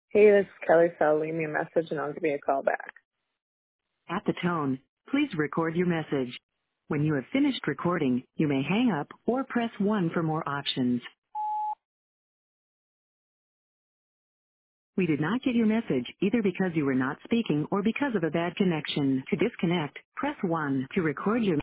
Hey, this is Kelly Sell. Leave me a message and I'll give you a call back. At the tone, please record your message. When you have finished recording, you may hang up or press 1 for more options. We did not get your message either because you were not speaking or because of a bad connection. To disconnect, press 1. To record your